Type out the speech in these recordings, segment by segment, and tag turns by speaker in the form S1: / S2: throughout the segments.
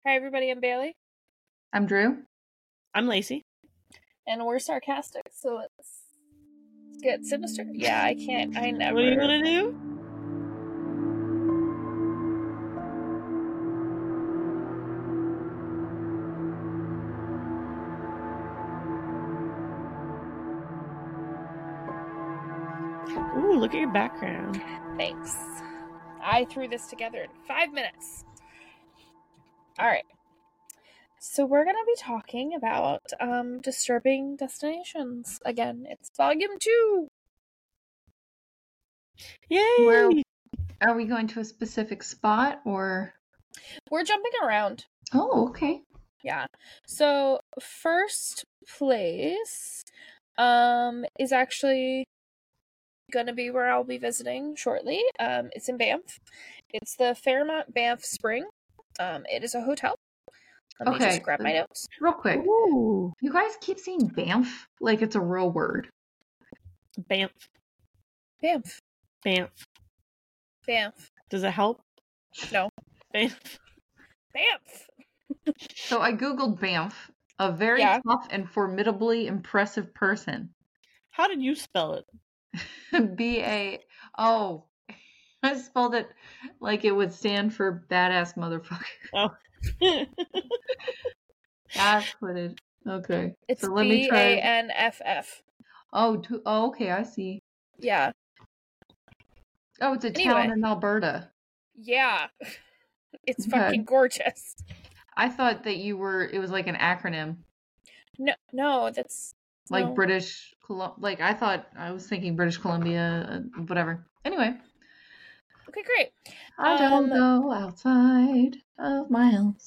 S1: Hi, everybody. I'm Bailey.
S2: I'm Drew.
S3: I'm Lacey.
S1: And we're sarcastic, so let's get sinister. Yeah, I can't. I never.
S3: What do you want to do? Ooh, look at your background.
S1: Thanks. I threw this together in 5 minutes. All right. So we're going to be talking about disturbing destinations. Again, it's volume 2.
S3: Yay!
S2: Where are we going to a specific spot or?
S1: We're jumping around.
S2: Oh, okay.
S1: Yeah. So first place is actually going to be where I'll be visiting shortly. It's in Banff. It's the Fairmont Banff Spring. It is a hotel. Let me just grab my notes.
S2: Real quick.
S3: Ooh.
S2: You guys keep saying Banff like it's a real word.
S3: Banff.
S1: Banff.
S3: Banff.
S1: Banff.
S3: Does it help?
S1: No.
S3: Banff.
S1: Banff.
S2: So I googled Banff, a very tough and formidably impressive person.
S3: How did you spell it?
S2: B-A... I spelled it like it would stand for badass motherfucker.
S3: Oh.
S2: That's what it... Okay.
S1: It's
S2: so let me try.
S1: B-A-N-F-F.
S2: Oh, okay, I see.
S1: Yeah.
S2: Oh, it's a town in Alberta.
S1: Yeah. It's fucking gorgeous.
S2: I thought that it was like an acronym.
S1: No, that's...
S2: Like
S1: no.
S2: British... I was thinking British Columbia, whatever. Anyway.
S1: Okay, great.
S2: I don't go outside of my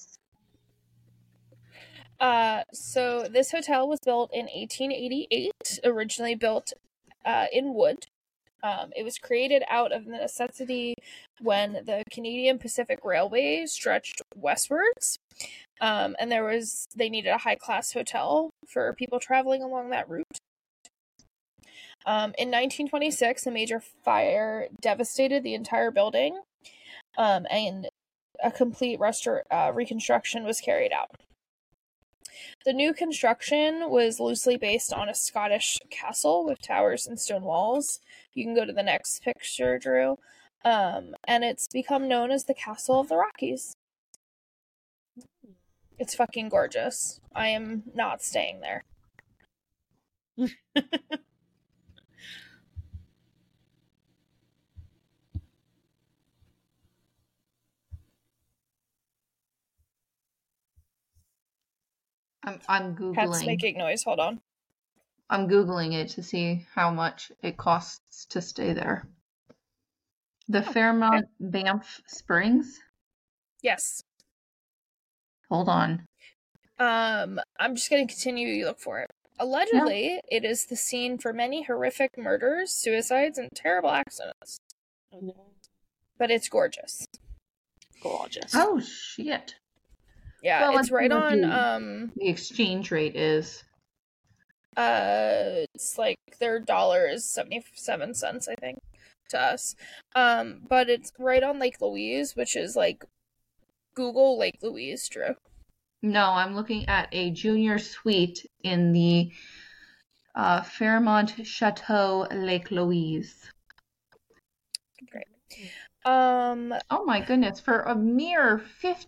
S2: house.
S1: So this hotel was built in 1888, originally built in wood. It was created out of the necessity when the Canadian Pacific Railway stretched westwards. And they needed a high-class hotel for people traveling along that route. In 1926, a major fire devastated the entire building, and a complete reconstruction was carried out. The new construction was loosely based on a Scottish castle with towers and stone walls. You can go to the next picture, Drew. And it's become known as the Castle of the Rockies. It's fucking gorgeous. I am not staying there.
S2: I'm Googling.
S1: Cat's making noise. Hold on.
S2: I'm Googling it to see how much it costs to stay there. The Fairmont Banff Springs?
S1: Yes.
S2: Hold on.
S1: I'm just going to continue. You look for it. Allegedly, it is the scene for many horrific murders, suicides, and terrible accidents.
S3: Oh, no.
S1: But it's gorgeous.
S3: Gorgeous.
S2: Oh, shit.
S1: Yeah,
S2: well,
S1: it's right on,
S2: the exchange rate is...
S1: it's like their dollar is 77 cents, I think, to us. But it's right on Lake Louise, which is like, Google Lake Louise, Drew.
S2: No, I'm looking at a junior suite in the Fairmont Chateau Lake Louise.
S1: Great.
S2: Oh my goodness, for a mere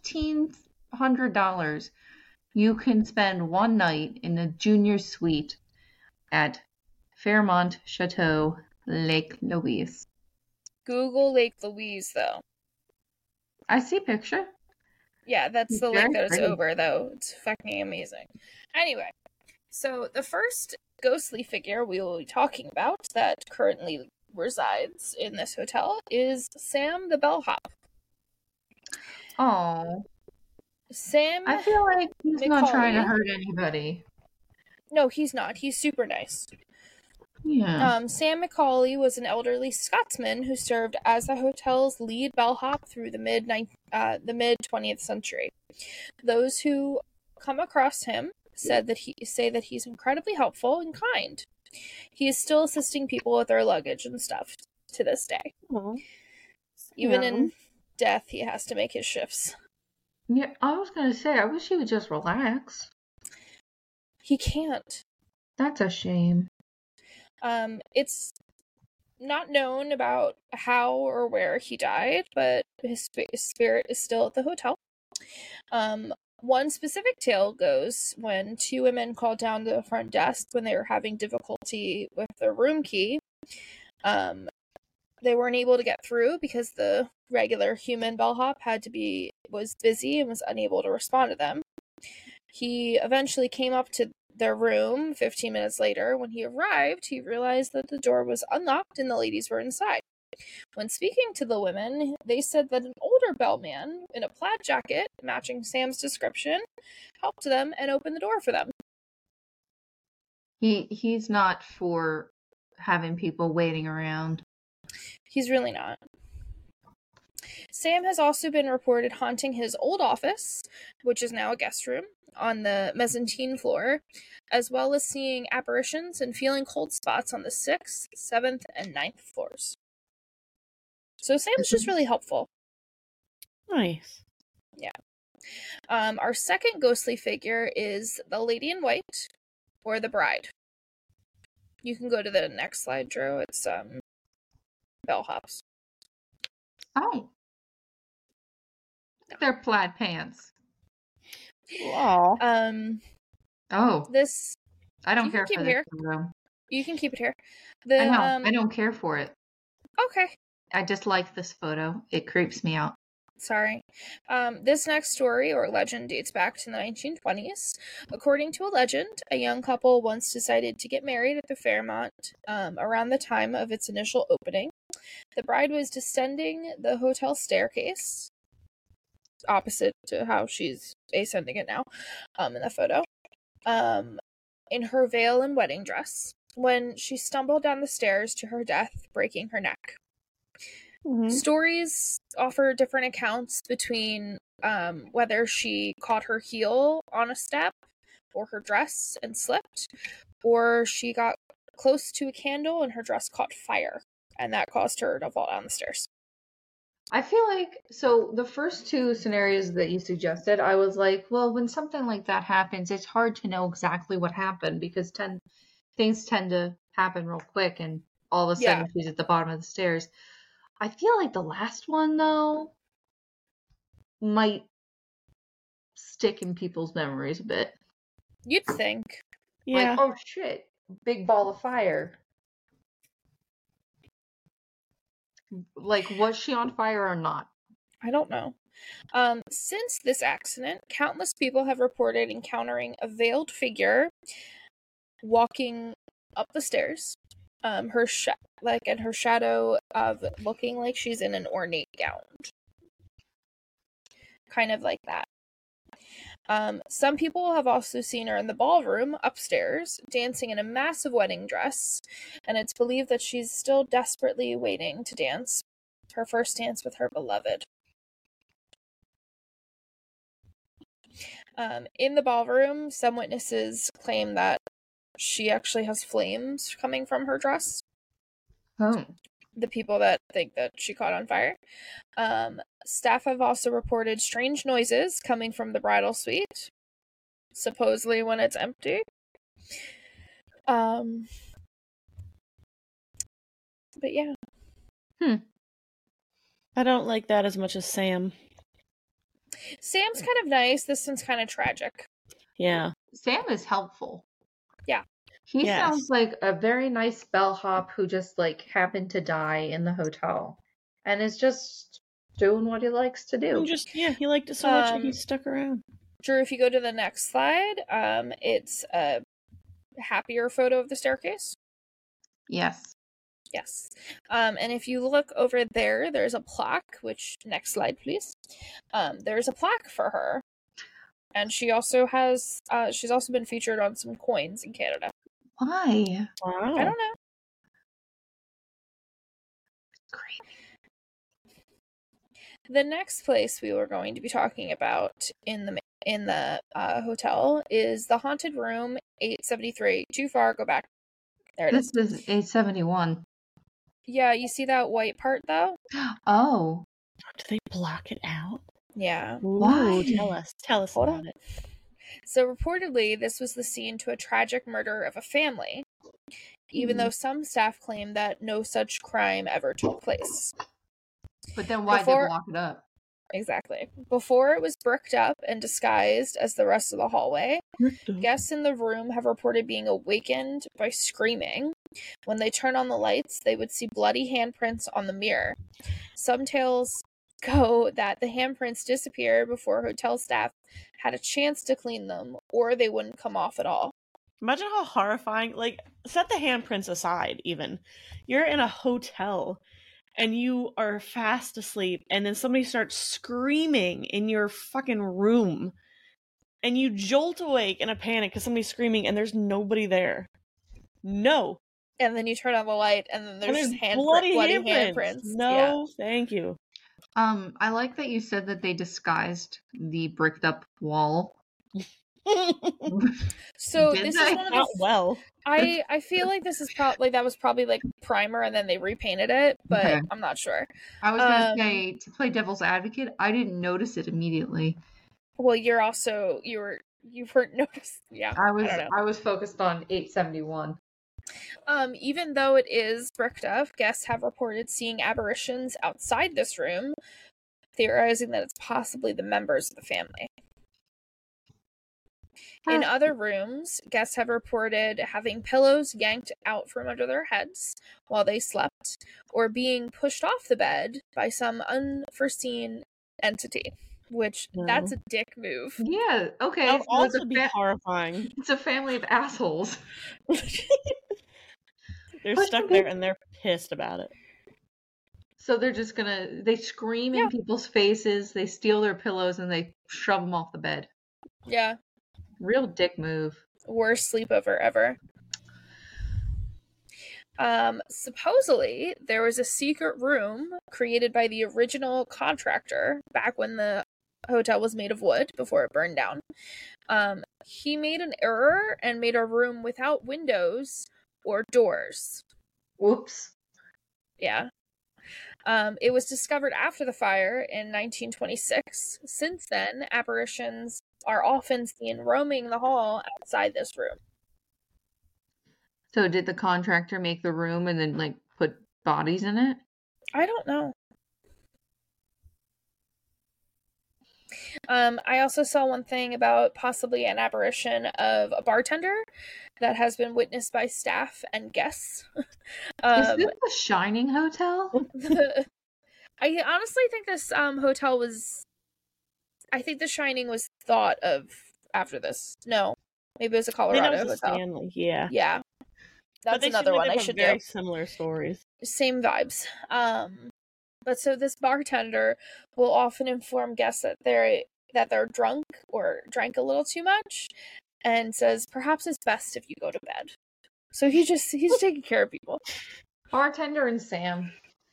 S2: $1,500, you can spend one night in a junior suite at Fairmont Chateau Lake Louise.
S1: Google Lake Louise, though.
S2: I see picture.
S1: Yeah, that's
S2: It's
S1: the lake that it's
S2: pretty.
S1: over, though. It's fucking amazing. Anyway, so the first ghostly figure we will be talking about that currently resides in this hotel is Sam the Bellhop.
S2: Oh.
S1: Sam...
S2: I feel like he's
S1: McCauley.
S2: not trying to hurt anybody.
S1: No, he's not. He's super nice.
S2: Yeah.
S1: Sam McCauley was an elderly Scotsman who served as the hotel's lead bellhop through the mid 20th century. Those who come across him say that he's incredibly helpful and kind. He is still assisting people with their luggage and stuff to this day.
S3: Aww.
S1: Even in death, he has to make his shifts.
S2: Yeah, I was gonna say, I wish he would just relax.
S1: He can't.
S2: That's a shame.
S1: It's not known about how or where he died, but his spirit is still at the hotel. One specific tale goes when two women called down to the front desk when they were having difficulty with their room key. They weren't able to get through because the regular human bellhop was busy and was unable to respond to them. He eventually came up to their room 15 minutes later. When he arrived, he realized that the door was unlocked and the ladies were inside. When speaking to the women, they said that an older bellman in a plaid jacket, matching Sam's description, helped them and opened the door for them.
S2: He's not for having people waiting around.
S1: He's really not. Sam has also been reported haunting his old office, which is now a guest room, on the mezzanine floor, as well as seeing apparitions and feeling cold spots on the 6th, 7th, and 9th floors. So Sam's just really helpful.
S3: Nice.
S1: Yeah. Our second ghostly figure is the Lady in White, or the Bride. You can go to the next slide, Drew. It's bellhops.
S2: Oh. They're plaid pants.
S3: Aw.
S2: Oh.
S1: This
S2: I don't
S1: you
S2: care
S1: can keep
S2: for
S1: it
S2: this
S1: here.
S2: photo.
S1: You can keep it here.
S2: I know. I don't care for it.
S1: Okay.
S2: I dislike this photo. It creeps me out.
S1: Sorry. This next story or legend dates back to the 1920s. According to a legend, a young couple once decided to get married at the Fairmont around the time of its initial opening. The bride was descending the hotel staircase, opposite to how she's ascending it now in the photo, in her veil and wedding dress, when she stumbled down the stairs to her death, breaking her neck.
S3: Mhm.
S1: Stories offer different accounts between whether she caught her heel on a step or her dress and slipped, or she got close to a candle and her dress caught fire, and that caused her to fall down the stairs.
S2: I feel like, so the first two scenarios that you suggested, I was like, well, when something like that happens, it's hard to know exactly what happened because things tend to happen real quick and all of a sudden she's at the bottom of the stairs. I feel like the last one, though, might stick in people's memories a bit.
S1: You'd think.
S3: Yeah.
S2: Like, oh shit, big ball of fire. Like, was she on fire or not?
S1: I don't know. Since this accident, countless people have reported encountering a veiled figure walking up the stairs. Her shadow of looking like she's in an ornate gown, kind of like that. Some people have also seen her in the ballroom upstairs, dancing in a massive wedding dress, and it's believed that she's still desperately waiting to dance her first dance with her beloved. In the ballroom, some witnesses claim that she actually has flames coming from her dress.
S2: Oh.
S1: The people that think that she caught on fire. Staff have also reported strange noises coming from the bridal suite, supposedly when it's empty. But yeah.
S3: I don't like that as much as Sam.
S1: Sam's kind of nice. This one's kind of tragic.
S3: Yeah.
S2: Sam is helpful.
S1: Yeah.
S2: He
S3: Yes.
S2: sounds like a very nice bellhop who just, like, happened to die in the hotel and is just doing what he likes to do.
S3: He liked it so much that he stuck around.
S1: Drew, if you go to the next slide, it's a happier photo of the staircase.
S2: Yes.
S1: Yes. And if you look over there, there's a plaque, next slide, please. There's a plaque for her. And she also has, she's also been featured on some coins in Canada.
S2: Why?
S3: Wow.
S1: I don't know.
S2: Creepy.
S1: The next place we were going to be talking about in the hotel is the haunted room 873. Too far, go back. There it is.
S2: This is 871.
S1: Yeah, you see that white part though?
S2: Oh.
S3: Do they block it out?
S1: Yeah.
S3: Ooh,
S2: Why?
S3: tell us
S1: Hold
S3: about
S1: on.
S3: it.
S1: So reportedly, this was the scene to a tragic murder of a family, even though some staff claim that no such crime ever took place.
S2: But then why'd they block it up?
S1: Exactly. Before it was bricked up and disguised as the rest of the hallway, guests in the room have reported being awakened by screaming. When they turn on the lights, they would see bloody handprints on the mirror. Some tales go that the handprints disappeared before hotel staff had a chance to clean them, or they wouldn't come off at all.
S3: Imagine how horrifying, like, set the handprints aside, even. You're in a hotel, and you are fast asleep, and then somebody starts screaming in your fucking room, and you jolt awake in a panic because somebody's screaming, and there's nobody there. No.
S1: And then you turn on the light, and then there's
S3: bloody
S1: handprints.
S3: No, thank you.
S2: I like that you said that they disguised the bricked up wall.
S1: So this is one of the
S3: well.
S1: I feel like this is probably that was probably like primer and then they repainted it, but okay. I'm not sure.
S2: I was gonna say, to play devil's advocate, I didn't notice it immediately.
S1: Well, you weren't noticed. Yeah,
S2: I was focused on 871.
S1: Even though it is bricked up, guests have reported seeing apparitions outside this room, theorizing that it's possibly the members of the family. In other rooms, guests have reported having pillows yanked out from under their heads while they slept, or being pushed off the bed by some unforeseen entity. Which, that's a dick move.
S2: Yeah, okay.
S3: That would also be horrifying.
S2: It's a family of assholes.
S3: They're stuck there and they're pissed about it.
S2: So they're just they scream in people's faces, they steal their pillows, and they shove them off the bed.
S1: Yeah.
S2: Real dick move.
S1: Worst sleepover ever. Supposedly, there was a secret room created by the original contractor back when the hotel was made of wood before it burned down. He made an error and made a room without windows or doors.
S2: Whoops.
S1: Yeah. It was discovered after the fire in 1926. Since then, apparitions are often seen roaming the hall outside this room.
S2: So did the contractor make the room and then put bodies in it?
S1: I don't know. I also saw one thing about possibly an apparition of a bartender that has been witnessed by staff and guests.
S2: Is this the Shining Hotel?
S1: I honestly think this hotel was... I think The Shining was thought of after this. No. Maybe it was a Colorado hotel.
S3: Stanley, yeah.
S1: Yeah. That's another one I should do.
S3: Very similar stories.
S1: Same vibes. But so this bartender will often inform guests that they're drunk or drank a little too much, and says perhaps it's best if you go to bed. So he's taking care of people.
S2: Bartender and Sam.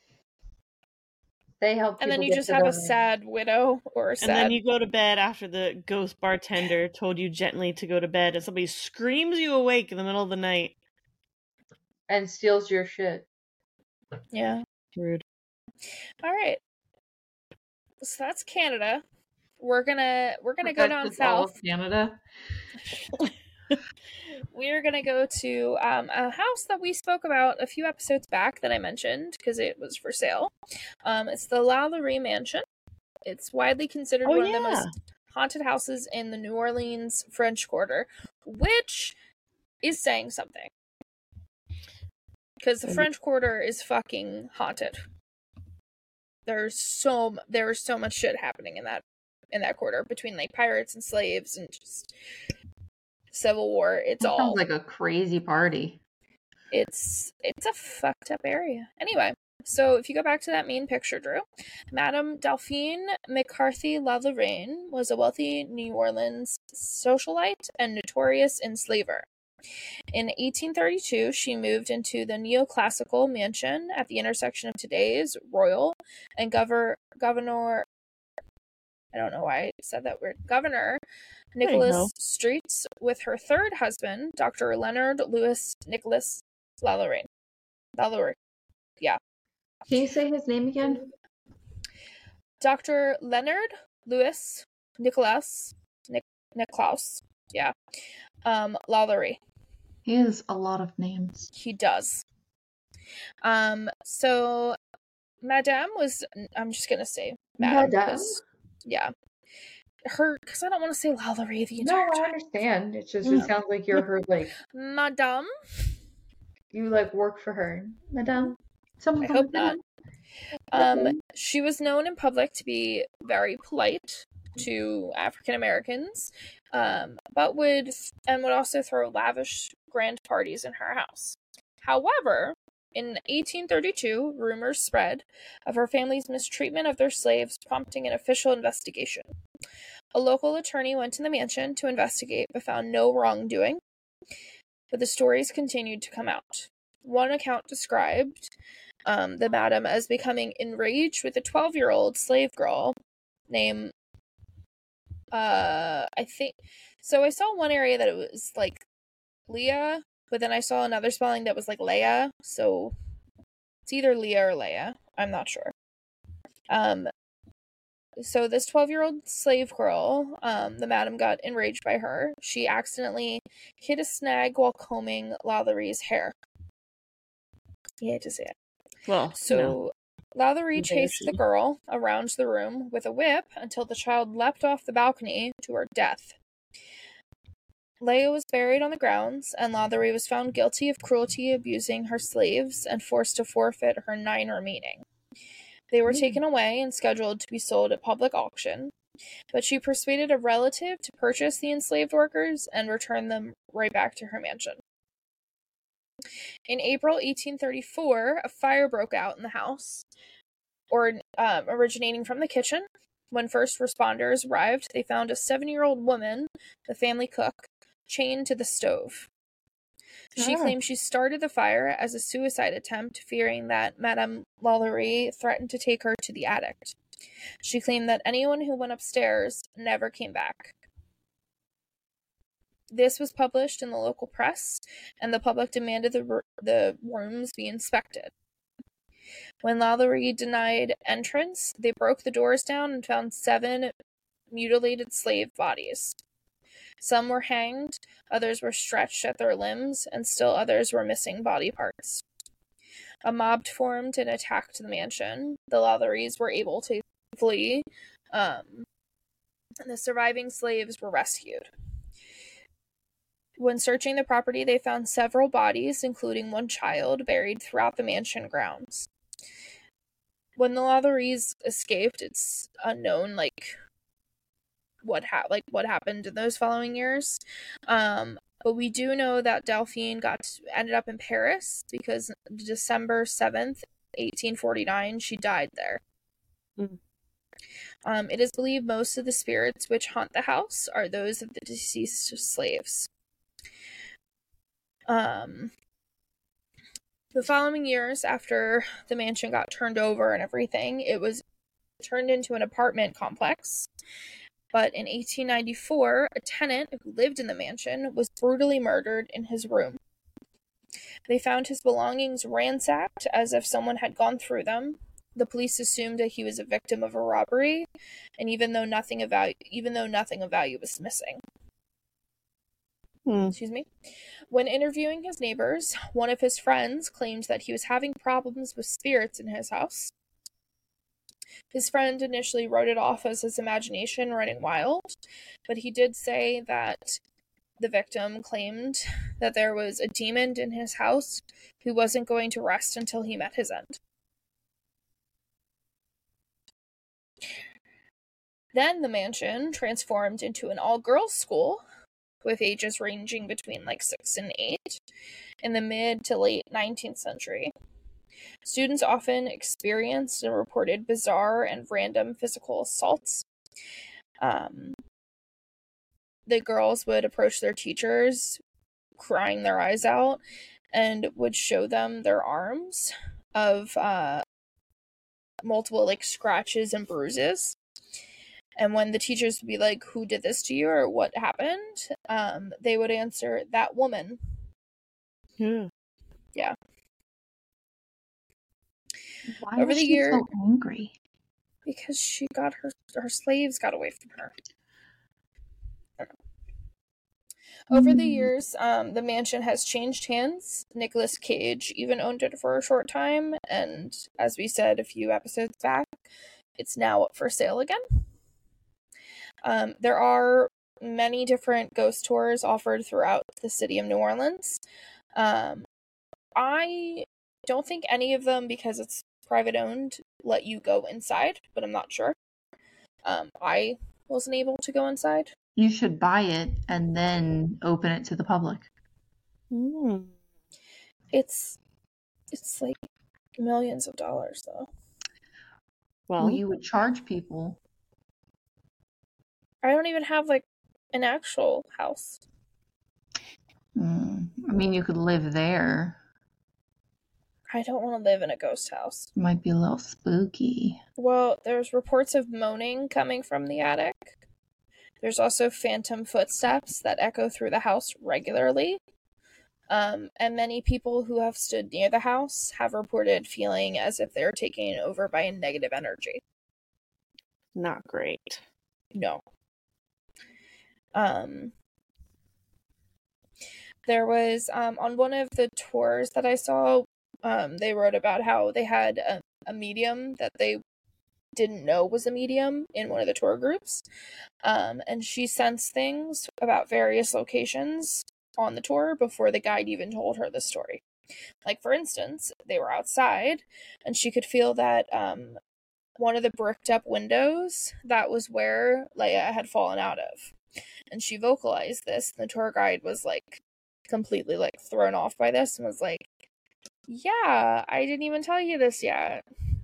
S2: They help.
S1: And then you just have a sad widow or a sad.
S3: And then you go to bed after the ghost bartender told you gently to go to bed, and somebody screams you awake in the middle of the night
S2: and steals your shit.
S1: Yeah.
S3: Rude.
S1: All right. So that's Canada. We're gonna go down south.
S2: All of Canada.
S1: We're gonna go to a house that we spoke about a few episodes back that I mentioned because it was for sale. It's the Lalaurie Mansion. It's widely considered one of the most haunted houses in the New Orleans French Quarter, which is saying something. Because the French Quarter is fucking haunted. There's so much shit happening in that quarter between pirates and slaves and just Civil War.
S2: Sounds like a crazy party.
S1: It's a fucked up area. Anyway, so if you go back to that main picture, Drew, Madame Delphine McCarthy Lalaurie was a wealthy New Orleans socialite and notorious enslaver. In 1832, she moved into the neoclassical mansion at the intersection of today's Royal and Governor, I don't know why I said that weird, Governor Nicholas Streets with her third husband, Dr. Leonard Louis Nicholas Lalaurie. Yeah.
S2: Can you say his name again?
S1: Dr. Leonard Louis Niklaus, yeah, Lalaurie.
S2: He has a lot of names.
S1: He does. So Madame was, I'm just gonna say Madame. Yeah. Her, because I don't want to say Lalaurie the entire time.
S2: No, I understand. It's just, it sounds like you're her, like,
S1: Madame.
S2: you, like, work for her. Madame.
S1: I hope not. She was known in public to be very polite to African Americans, but would also throw lavish grand parties in her house. However, in 1832, rumors spread of her family's mistreatment of their slaves, prompting an official investigation. A local attorney went to the mansion to investigate, but found no wrongdoing. But the stories continued to come out. One account described the madam as becoming enraged with a 12-year-old slave girl named, I think, so I saw one area that it was like Leah, but then I saw another spelling that was like Leia, so it's either Leah or Leia, I'm not sure. So this 12-year-old slave girl, the madam got enraged by her. She accidentally hit a snag while combing Lalaurie's hair. You hate to say it.
S3: Well,
S1: so Lalaurie chased the girl around the room with a whip until the child leapt off the balcony to her death. Leah was buried on the grounds, and Lalaurie was found guilty of cruelty, abusing her slaves, and forced to forfeit her 9 remaining. They were taken away and scheduled to be sold at public auction, but she persuaded a relative to purchase the enslaved workers and return them right back to her mansion. In April 1834, a fire broke out in the house, originating from the kitchen. When first responders arrived, they found a 7-year-old woman, the family cook, chained to the stove. She claimed she started the fire as a suicide attempt, fearing that Madame Lalaurie threatened to take her to the attic. She claimed that anyone who went upstairs never came back. This was published in the local press, and the public demanded the rooms be inspected. When Lalaurie denied entrance, they broke the doors down and found 7 mutilated slave bodies. Some were hanged, others were stretched at their limbs, and still others were missing body parts. A mob formed and attacked the mansion. The Lalauries were able to flee, and the surviving slaves were rescued. When searching the property, they found several bodies, including 1 child, buried throughout the mansion grounds. When the Lalauries escaped, it's unknown, what happened in those following years. But we do know that Delphine ended up in Paris because December 7th, 1849, she died there. It is believed most of the spirits which haunt the house are those of the deceased slaves. The following years, after the mansion got turned over and everything, it was turned into an apartment complex. But in 1894, a tenant who lived in the mansion was brutally murdered in his room. They found his belongings ransacked as if someone had gone through them. The police assumed that he was a victim of a robbery, and even though nothing of value was missing. Excuse me. When interviewing his neighbors, one of his friends claimed that he was having problems with spirits in his house. His friend initially wrote it off as his imagination running wild, but he did say that the victim claimed that there was a demon in his house who wasn't going to rest until he met his end. Then the mansion transformed into an all-girls school with ages ranging between 6 and 8 in the mid to late 19th century. Students often experienced and reported bizarre and random physical assaults. The girls would approach their teachers, crying their eyes out, and would show them their arms of multiple scratches and bruises. And when the teachers would be like, "Who did this to you?" or "What happened?" They would answer, "That woman." Yeah.
S2: Why was she so angry?
S1: Because she got her slaves got away from her. Over the years, the mansion has changed hands. Nicolas Cage even owned it for a short time, and as we said a few episodes back, it's now up for sale again. There are many different ghost tours offered throughout the city of New Orleans. I don't think any of them, because it's private owned, let you go inside, but I'm not sure. I wasn't able to go inside.
S2: You should buy it and then open it to the public.
S1: It's like millions of dollars, though.
S2: Well, you would charge people.
S1: I don't even have like an actual house.
S2: I mean, you could live there.
S1: I don't want to live in a ghost house.
S2: It might be a little spooky.
S1: Well, there's reports of moaning coming from the attic. There's also phantom footsteps that echo through the house regularly. And many people who have stood near the house have reported feeling as if they're taken over by a negative energy.
S3: Not great.
S1: No. There was, on one of the tours that I saw, they wrote about how they had a medium that they didn't know was a medium in one of the tour groups. And she sensed things about various locations on the tour before the guide even told her the story. Like, for instance, they were outside, and she could feel that one of the bricked up windows, that was where Leia had fallen out of. And she vocalized this, and the tour guide was like completely like thrown off by this and was like, yeah, I didn't even tell you this yet.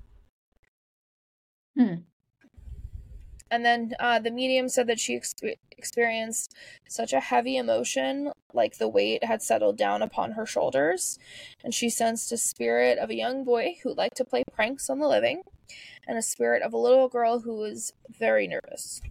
S1: And then the medium said that she experienced such a heavy emotion, like the weight had settled down upon her shoulders, and she sensed a spirit of a young boy who liked to play pranks on the living, and a spirit of a little girl who was very nervous.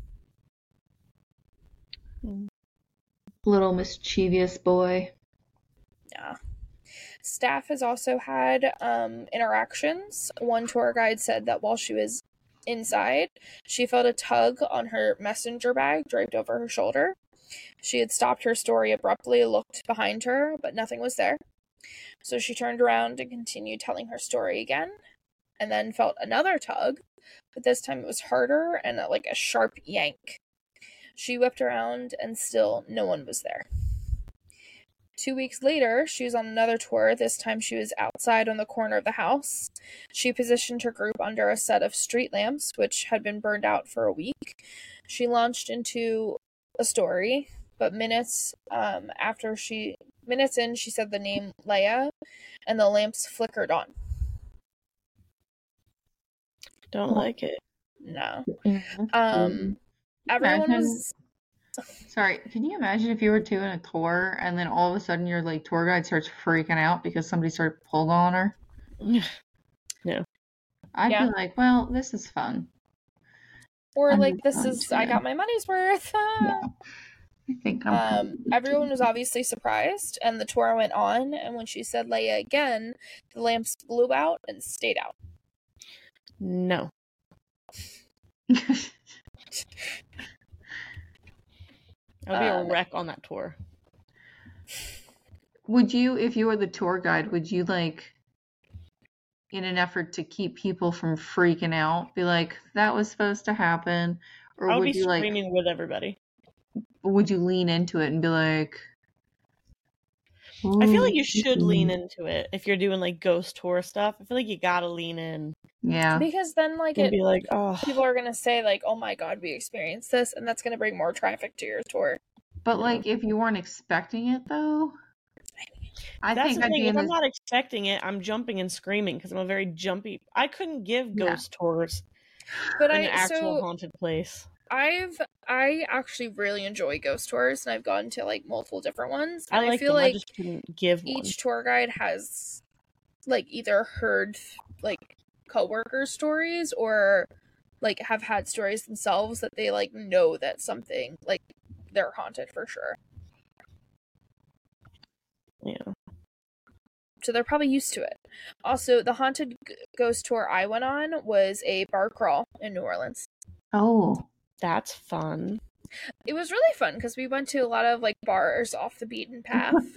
S2: Little mischievous boy.
S1: Yeah. Staff has also had interactions. One tour guide said that while she was inside, she felt a tug on her messenger bag draped over her shoulder. She had stopped her story abruptly, looked behind her, but nothing was there. So she turned around and continued telling her story again, and then felt another tug, but this time it was harder and like a sharp yank. She whipped around, and still no one was there. 2 weeks later, she was on another tour. This time she was outside on the corner of the house. She positioned her group under a set of street lamps, which had been burned out for a week. She launched into a story, but minutes in, she said the name Leia, and the lamps flickered on.
S3: Don't like it.
S1: No.
S2: Mm-hmm.
S1: Everyone was...
S2: Sorry, can you imagine if you were doing a tour and then all of a sudden your like tour guide starts freaking out because somebody started pulled on her?
S3: No.
S2: I'd be like, well, this is fun.
S1: Or like, I got my money's worth.
S2: Yeah. I think
S1: everyone was obviously surprised, and the tour went on, and when she said Leia again, the lamps blew out and stayed out.
S3: No. I'll be a wreck on that tour.
S2: Would you, if you were the tour guide, would you like, in an effort to keep people from freaking out, be like, that was supposed to happen? Or
S3: I'll
S2: would
S3: be
S2: you
S3: screaming with everybody.
S2: Would you lean into it and be like,
S3: I feel like you should lean into it if you're doing like ghost tour stuff. I feel like you gotta lean in.
S2: Yeah.
S1: Because then like
S3: be like, oh,
S1: people are gonna say like, oh my god, we experienced this, and that's gonna bring more traffic to your tour.
S2: But like, if you weren't expecting it though,
S3: that's the thing. If I'm not expecting it, I'm jumping and screaming because I'm a very jumpy. I couldn't give ghost tours,
S1: but
S3: in an actual haunted place.
S1: I actually really enjoy ghost tours, and I've gone to like multiple different ones.
S3: And
S1: I feel like
S3: I just couldn't give
S1: each tour guide has like either heard like coworker stories or like have had stories themselves that they like know that something like they're haunted for sure.
S3: Yeah.
S1: So they're probably used to it. Also, the haunted ghost tour I went on was a bar crawl in New Orleans.
S2: Oh.
S3: That's fun.
S1: It was really fun because we went to a lot of like bars off the beaten path.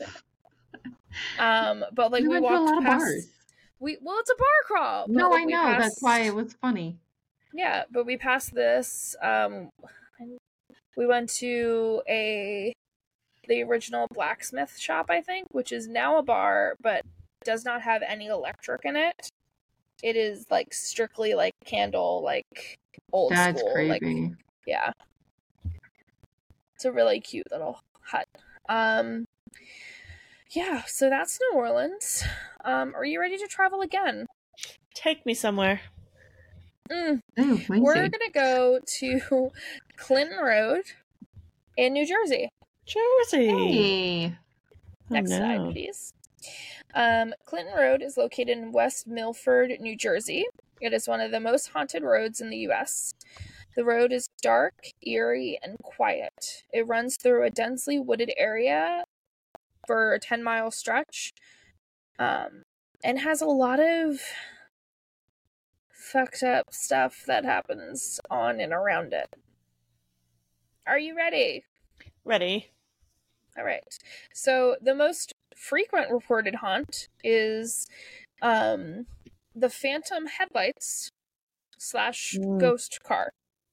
S1: But like
S2: We
S1: we
S2: went to a
S1: walked
S2: lot of
S1: past.
S2: bars.
S1: Well, it's a bar crawl. But,
S2: No,
S1: like,
S2: I
S1: we
S2: know. That's
S1: passed-
S2: why it was funny.
S1: Yeah, but we passed this. We went to the original blacksmith shop, I think, which is now a bar, but does not have any electric in it. It is like strictly like candle, like old
S2: That's
S1: school.
S2: creepy.
S1: Like, yeah. It's a really cute little hut. Yeah, so that's New Orleans. Are you ready to travel again?
S3: Take me somewhere.
S2: Ooh,
S1: We're
S2: Lindsay.
S1: gonna go to Clinton Road in New Jersey.
S3: Jersey.
S2: Hey.
S1: Next slide, please. Clinton Road is located in West Milford, New Jersey. It is one of the most haunted roads in the U.S. The road is dark, eerie, and quiet. It runs through a densely wooded area for a 10-mile stretch, and has a lot of fucked up stuff that happens on and around it. Are you ready?
S3: Ready.
S1: All right. So the most frequent reported haunt is the phantom headlights / ghost car.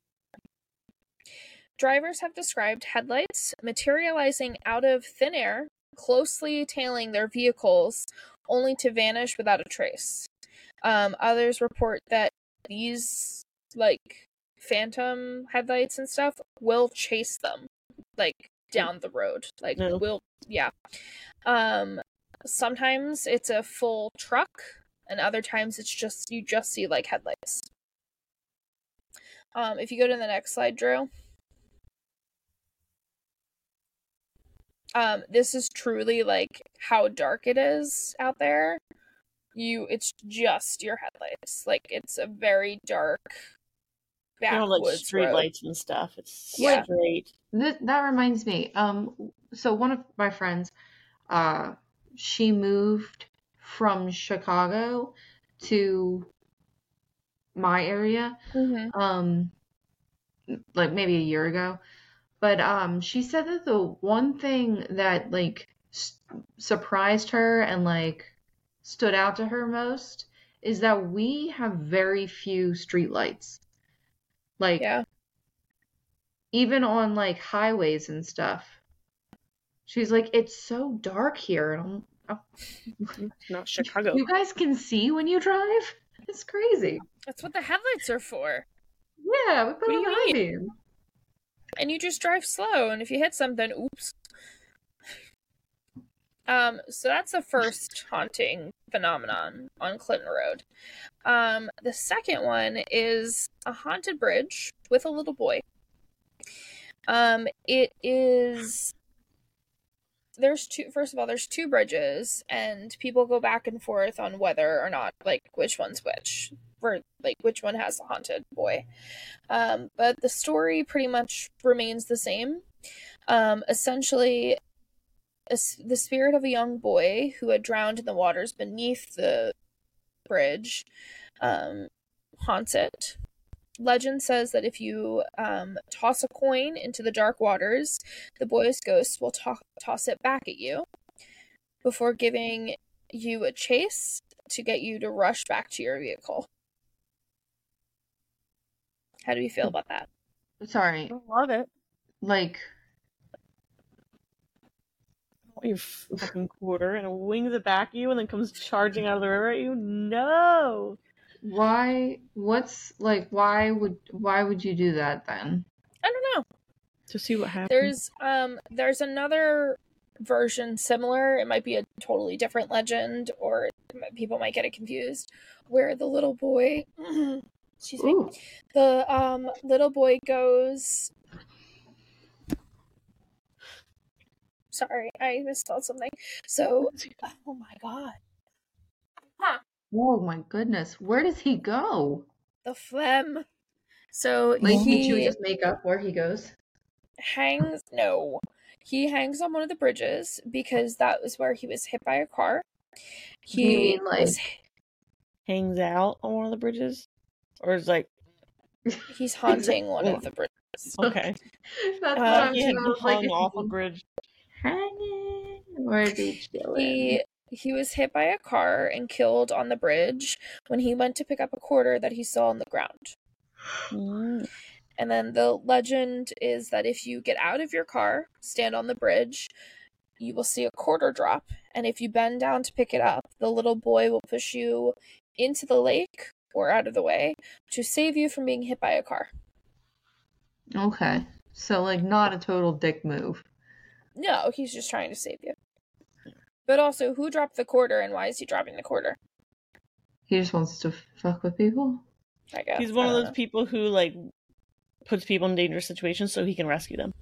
S1: Drivers have described headlights materializing out of thin air, closely tailing their vehicles, only to vanish without a trace. Others report that these like phantom headlights and stuff will chase them like down the road. Like sometimes it's a full truck, and other times it's just you just see like headlights. If you go to the next slide, Drew. This is truly like how dark it is out there. It's just your headlights. Like it's a very dark backwoods
S3: like street
S1: road.
S3: lights and stuff. It's
S1: Yeah.
S3: great.
S2: That reminds me. So one of my friends, she moved from Chicago to my area, like maybe a year ago. But she said that the one thing that like surprised her and like stood out to her most is that we have very few streetlights. Like,
S1: Yeah.
S2: even on like highways and stuff. She's like, it's so dark here. And
S3: Not Chicago.
S2: You guys can see when you drive? It's crazy.
S1: That's what the headlights are for.
S2: Yeah, we put
S1: What
S2: on
S1: do
S2: the
S1: you
S2: high
S1: mean?
S2: beam.
S1: And you just drive slow, and if you hit something, oops. So that's the first haunting phenomenon on Clinton Road. The second one is a haunted bridge with a little boy. There's two bridges, and people go back and forth on whether or not, like, which one's which, for, like, which one has a haunted boy. But the story pretty much remains the same. Essentially, the spirit of a young boy who had drowned in the waters beneath the bridge haunts it. Legend says that if you toss a coin into the dark waters, the boy's ghost will toss it back at you before giving you a chase to get you to rush back to your vehicle. How do you feel about that?
S2: Sorry.
S3: I love it.
S2: Like,
S3: You fucking quarter and it wings it back at you and then comes charging out of the river at you. No.
S2: why would you do that then?
S1: I don't know.
S3: To see what happens.
S1: There's another version similar. It might be a totally different legend, or people might get it confused, where the little boy excuse me.
S2: Ooh.
S1: The little boy goes. Sorry, I misspelled something. So, oh my god.
S2: Oh my goodness. Where does he go?
S1: The phlegm. So
S2: Like, did you
S1: he
S2: just make up where he goes?
S1: hangs on one of the bridges because that was where he was hit by a car.
S2: Do you
S1: He
S2: mean, like-
S1: was
S3: Hangs out on one of the bridges? Or is like,
S1: he's haunting one of the bridges.
S3: okay.
S2: That's what I'm
S3: He had
S2: saying. I was like,
S3: hung
S2: is
S3: off a
S2: he
S3: bridge.
S2: hanging or is he chilling?
S1: He was hit by a car and killed on the bridge when he went to pick up a quarter that he saw on the ground.
S3: Mm.
S1: And then the legend is that if you get out of your car, stand on the bridge, you will see a quarter drop. And if you bend down to pick it up, the little boy will push you into the lake or out of the way to save you from being hit by a car.
S2: Okay. So, like, not a total dick move.
S1: No, he's just trying to save you. But also, who dropped the quarter and why is he dropping the quarter?
S2: He just wants to fuck with people.
S1: I guess.
S3: He's one
S1: I
S3: of
S1: don't
S3: those
S1: know.
S3: people who, like, puts people in dangerous situations so he can rescue them.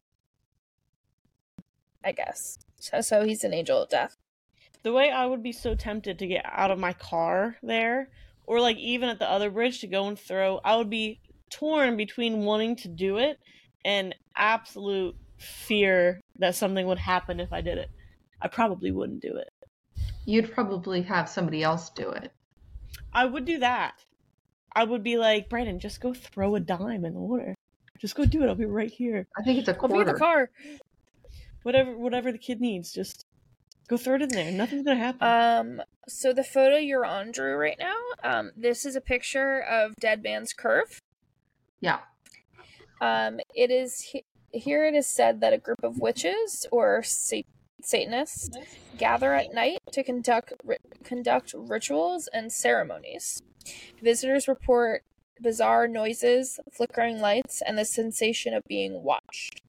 S1: I guess. So he's an angel of death.
S3: The way I would be so tempted to get out of my car there, or like even at the other bridge to go and throw, I would be torn between wanting to do it and absolute fear that something would happen if I did it. I probably wouldn't do it.
S2: You'd probably have somebody else do it.
S3: I would do that. I would be like, Brandon, just go throw a dime in the water. Just go do it. I'll be right here.
S2: I think it's a
S1: I'll be in the
S2: quarter.
S1: car.
S3: Whatever the kid needs, just go throw it in there. Nothing's gonna happen.
S1: So the photo you're on, Drew, right now, this is a picture of Dead Man's Curve.
S2: Yeah.
S1: It is here. It is said that a group of witches or Satanists gather at night to conduct rituals and ceremonies. Visitors report bizarre noises, flickering lights, and the sensation of being watched.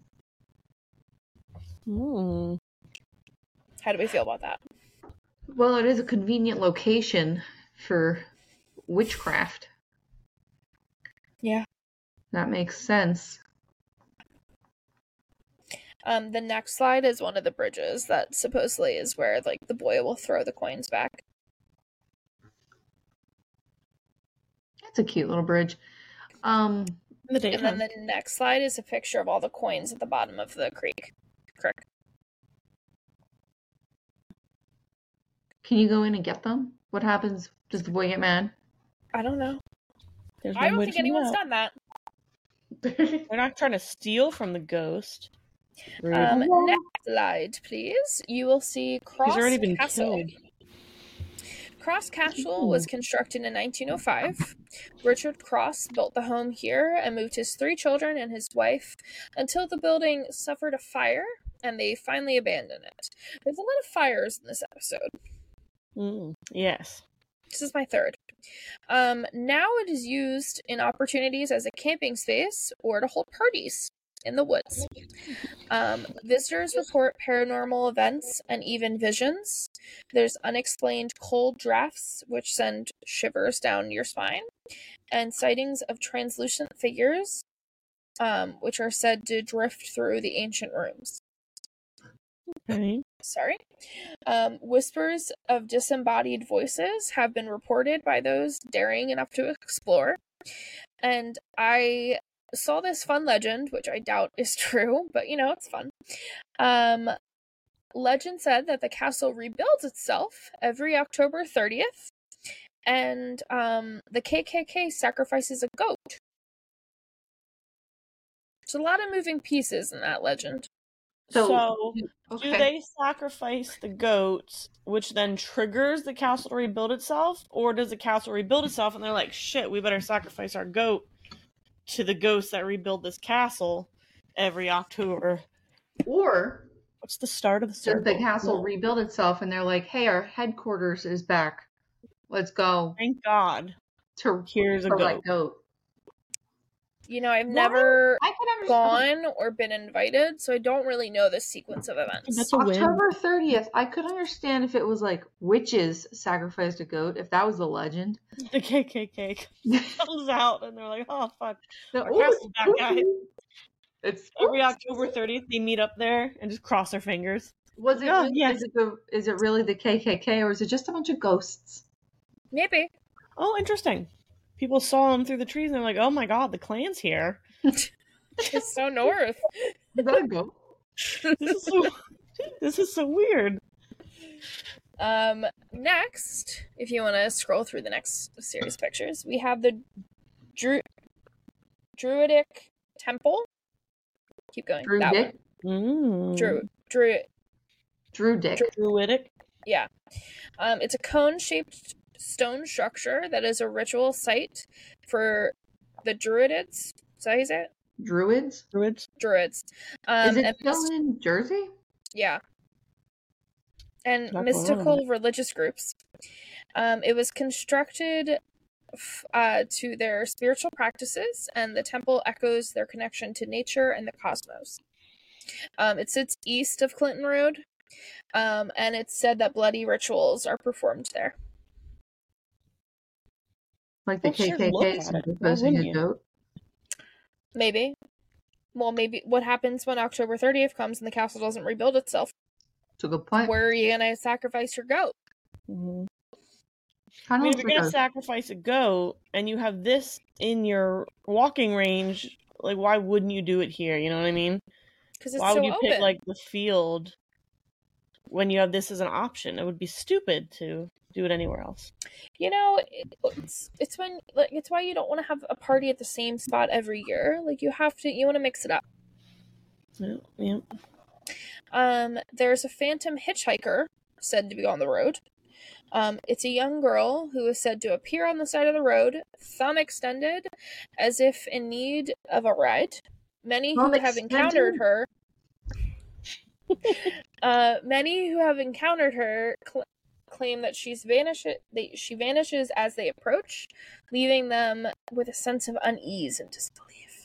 S3: Hmm.
S1: How do we feel about that?
S2: Well, it is a convenient location for witchcraft.
S1: Yeah.
S2: That makes sense.
S1: The next slide is one of the bridges that supposedly is where like the boy will throw the coins back.
S2: It's a cute little bridge.
S3: In the
S1: And
S3: daytime.
S1: then the next slide is a picture of all the coins at the bottom of the creek.
S2: Can you go in and get them? What happens? Does the boy get mad?
S1: I don't know.
S3: There's
S1: I
S3: no
S1: don't
S3: way
S1: think
S3: to
S1: anyone's
S3: know.
S1: done that.
S3: They're not trying to steal from the ghost. Rude.
S1: Next slide, please. You will see Cross
S3: He's already been
S1: Castle.
S3: killed.
S1: Cross Castle was constructed in 1905. Richard Cross built the home here and moved his 3 children and his wife until the building suffered a fire and they finally abandoned it. There's a lot of fires in this episode.
S3: Yes.
S1: This is my third. Now it is used in opportunities as a camping space or to hold parties in the woods. Visitors report paranormal events and even visions. There's unexplained cold drafts which send shivers down your spine, and sightings of translucent figures, which are said to drift through the ancient rooms.
S3: Okay.
S1: Sorry. Whispers of disembodied voices have been reported by those daring enough to explore. And I saw this fun legend, which I doubt is true, but you know, it's fun. Legend said that the castle rebuilds itself every October 30th, and the KKK sacrifices a goat. There's a lot of moving pieces in that legend.
S3: So,
S2: okay.
S3: do they sacrifice the goats, which then triggers the castle to rebuild itself? Or does the castle rebuild itself and they're like, shit, we better sacrifice our goat to the ghosts that rebuild this castle every October?
S2: Or
S3: What's the start of the
S2: does
S3: circle?
S2: the castle rebuild itself and they're like, hey, our headquarters is back. Let's go
S3: Thank God.
S2: to
S3: Here's a
S2: for that
S3: goat.
S2: goat.
S1: You know, I've
S2: Well,
S1: never
S2: I could understand.
S1: gone or been invited, so I don't really know the sequence of events.
S3: That's a win.
S2: October 30th, I could understand if it was like witches sacrificed a goat, if that was the legend.
S3: The KKK comes out and they're like, oh, fuck.
S2: No,
S3: Our castle's back, guys.
S2: It's
S3: Every October 30th, they meet up there and just cross their fingers.
S2: Was it?
S3: Oh,
S2: really,
S3: yes.
S2: is it really the KKK or is it just a bunch of ghosts?
S1: Maybe.
S3: Oh, interesting. People saw them through the trees and they're like, oh my God, the clan's here.
S1: It's so north.
S2: Is that a goat?
S3: This is so weird.
S1: Next, if you want to scroll through the next series of pictures, we have the Druidic Temple. Keep going. That
S2: Druidic.
S1: one.
S3: Druidic.
S1: Yeah. It's a cone-shaped stone structure that is a ritual site for the Druids. Is that how you say it?
S2: Druids?
S3: Druids.
S2: Is it still in Jersey?
S1: Yeah. And
S3: Not
S1: mystical religious groups. It was constructed to their spiritual practices, and the temple echoes their connection to nature and the cosmos. It sits east of Clinton Road, and it's said that bloody rituals are performed there.
S2: Like the KKK proposing a goat?
S1: Maybe. Well, maybe what happens when October 30th comes and the castle doesn't rebuild itself?
S2: It's a good point.
S1: Where are you going to sacrifice your goat?
S3: Mm-hmm. I mean, if you're going to sacrifice a goat and you have this in your walking range, like, why wouldn't you do it here? You know what I mean?
S1: Because it's
S3: why would you
S1: open.
S3: pick, like, the field when you have this as an option? It would be stupid to do it anywhere else.
S1: You know, it's when, like, it's why you don't want to have a party at the same spot every year. Like, you want to mix it up.
S3: Yeah.
S1: There's a phantom hitchhiker said to be on the road. It's a young girl who is said to appear on the side of the road, thumb extended, as if in need of a ride. Many who have encountered her claim that she vanishes as they approach, leaving them with a sense of unease and disbelief.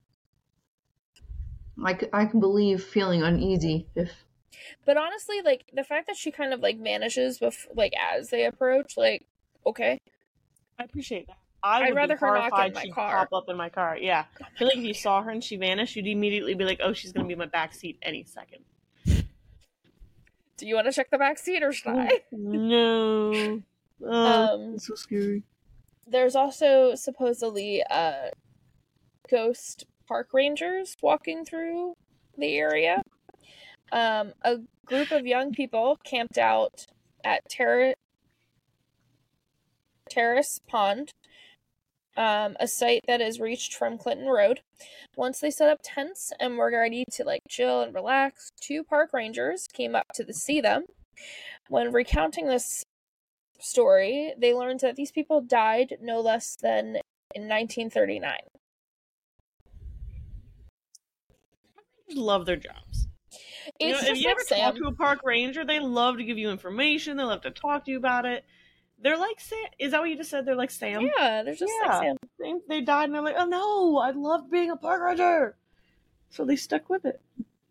S2: I can believe feeling uneasy if.
S1: But honestly, like, the fact that she kind of, like, vanishes as they approach, like, okay.
S3: I appreciate that.
S1: I'd rather her not get in my car.
S3: Pop up in my car, yeah. I feel like if you saw her and she vanished, you'd immediately be like, oh, she's going to be in my backseat any second.
S1: Do you want to check the backseat, or should I?
S3: No. It's so scary.
S1: There's also supposedly ghost park rangers walking through the area. A group of young people camped out at Terrace Pond, a site that is reached from Clinton Road. Once they set up tents and were ready to, like, chill and relax, 2 park rangers came up to see them. When recounting this story, they learned that these people died no less than in 1939.
S3: Love their jobs. If you ever talk to a park ranger, they love to give you information. They love to talk to you about it. They're like Sam. Is that what you just said? They're like Sam?
S1: Yeah, they're just like Sam.
S3: They died and they're like, oh no, I love being a park ranger. So they stuck with it.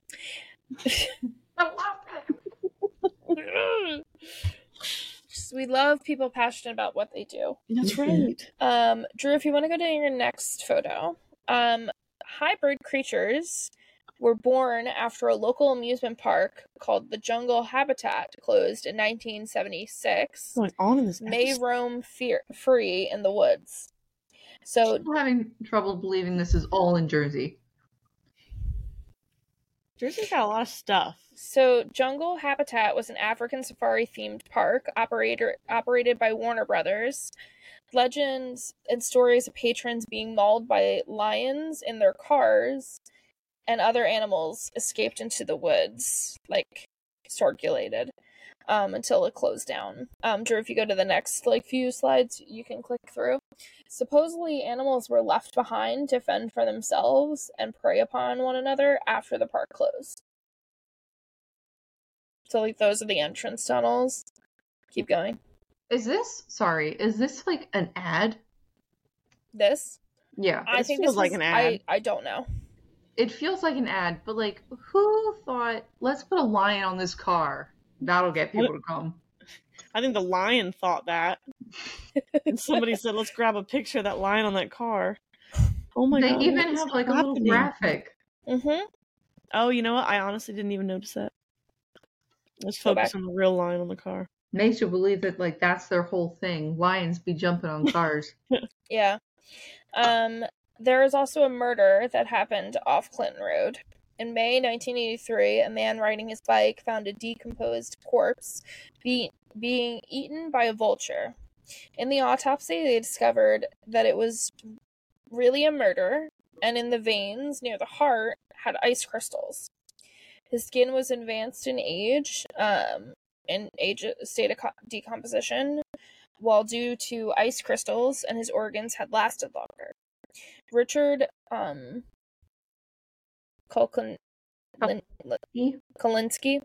S2: I love
S1: it. We love people passionate about what they do.
S3: That's right.
S1: Drew, if you want to go to your next photo, hybrid creatures were born after a local amusement park called the Jungle Habitat closed in 1976.
S3: What's going on in this
S1: may roam free in the woods. So
S2: I'm having trouble believing this is all in Jersey.
S3: Jersey's got a lot of stuff.
S1: So Jungle Habitat was an African safari-themed park operated by Warner Brothers. Legends and stories of patrons being mauled by lions in their cars and other animals escaped into the woods, like, circulated, until it closed down. Drew, if you go to the next, few slides, you can click through. Supposedly, animals were left behind to fend for themselves and prey upon one another after the park closed. So, those are the entrance tunnels. Keep going.
S2: Is this an ad?
S1: This?
S2: Yeah.
S1: I think this
S3: feels like an ad.
S1: I don't know.
S2: It feels like an ad, but, who thought, let's put a lion on this car? That'll get people to come.
S3: I think the lion thought that. And somebody said, let's grab a picture of that lion on that car. Oh my God.
S2: They even have, a little graphic.
S1: Mm-hmm.
S3: Oh, you know what? I honestly didn't even notice that. Let's focus on the real lion on the car.
S2: Makes you believe that, that's their whole thing. Lions be jumping on cars.
S1: Yeah. There is also a murder that happened off Clinton Road. In May 1983, a man riding his bike found a decomposed corpse being eaten by a vulture. In the autopsy, they discovered that it was really a murder, and in the veins near the heart had ice crystals. His skin was advanced in age, state of decomposition, while due to ice crystals, and his organs had lasted longer. Richard Kolinsky,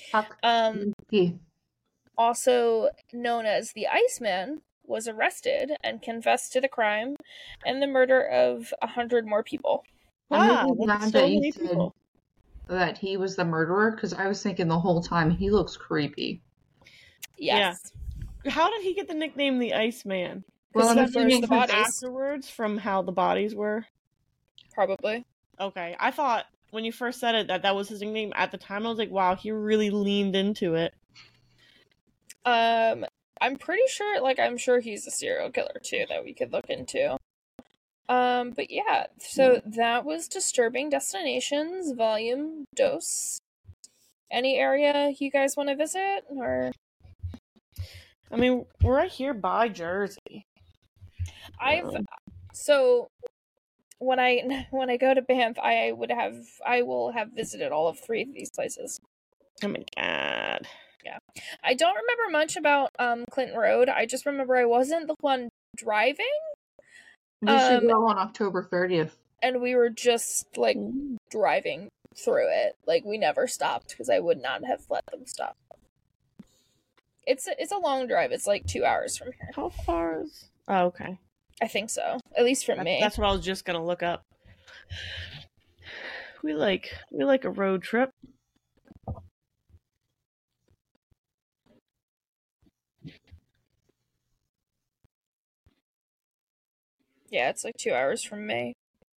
S1: also known as the Iceman, was arrested and confessed to the crime and the murder of 100 more people.
S3: Wow,
S2: I'm
S3: that's
S2: glad
S3: so
S2: that you
S3: many
S2: said
S3: people.
S2: that he was the murderer, because I was thinking the whole time he looks creepy.
S1: Yes.
S3: How did he get the nickname the Iceman?
S2: Well,
S1: Because
S2: I'm
S1: he burns the
S2: thinking
S1: bodies.
S3: Afterwards, from how the bodies were.
S1: Probably.
S3: Okay, I thought when you first said it that was his nickname. At the time, I was like, wow, he really leaned into it.
S1: I'm pretty sure, I'm sure he's a serial killer too that we could look into. But yeah, so that was Disturbing Destinations Volume Dos. Any area you guys want to visit, or?
S3: I mean, we're right here by Jersey.
S1: So when I go to Banff, I will have visited all of 3 of these places.
S3: Oh my god.
S1: Yeah. I don't remember much about Clinton Road. I just remember I wasn't the one driving.
S2: we should go on October 30th.
S1: And we were just driving through it. We never stopped because I would not have let them stop. It's a long drive. It's 2 hours from here.
S3: How far is? Oh, okay.
S1: I think so. At least from me.
S3: That's what I was just gonna look up. We like a road trip.
S1: Yeah, it's 2 hours from me.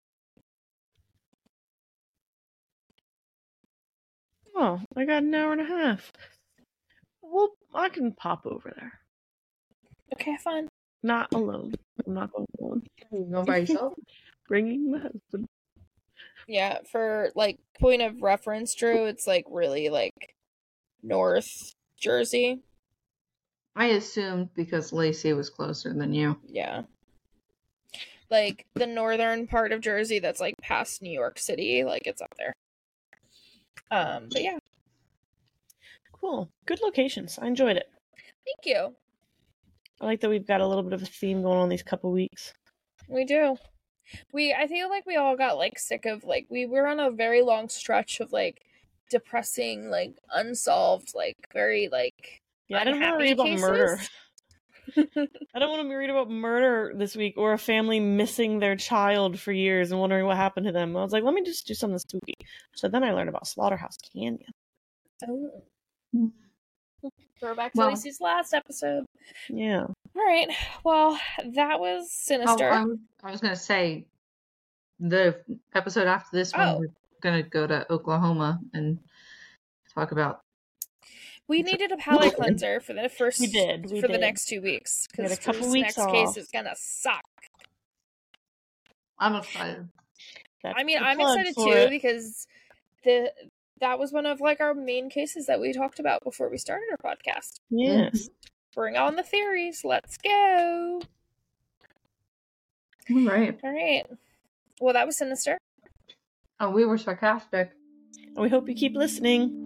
S3: Oh, I got an hour and a half. Well, I can pop over there.
S1: Okay, fine.
S3: Not alone. I'm not going alone.
S2: You going by yourself?
S3: Bringing my husband.
S1: Yeah, for point of reference, Drew, it's really North Jersey.
S2: I assumed because Lacey was closer than you.
S1: Yeah. The northern part of Jersey that's past New York City, it's up there. But yeah.
S3: Cool. Good locations. I enjoyed it.
S1: Thank you.
S3: I like that we've got a little bit of a theme going on these couple weeks.
S1: We do. I feel we all got sick of we were on a very long stretch of depressing, unsolved, very
S3: yeah, I didn't want to read about murder. I don't want to read about murder this week or a family missing their child for years and wondering what happened to them. I was like, let me just do something spooky. So then I learned about Slaughterhouse Canyon.
S1: Oh. Throwback to Lacey's last episode.
S3: Yeah.
S1: All right. Well, that was Sinister.
S2: I was going to say, the episode after this one, we're going to go to Oklahoma and talk about.
S1: We needed a palate cleanser for the first.
S3: We did.
S1: The next 2 weeks, because
S3: a couple weeks
S1: next
S3: off.
S1: case is gonna suck.
S2: I'm excited.
S1: I'm excited too because that was one of our main cases that we talked about before we started our podcast.
S3: Yes.
S1: Bring on the theories. Let's go.
S2: All right.
S1: Well, that was Sinister.
S2: Oh, we were sarcastic.
S3: We hope you keep listening.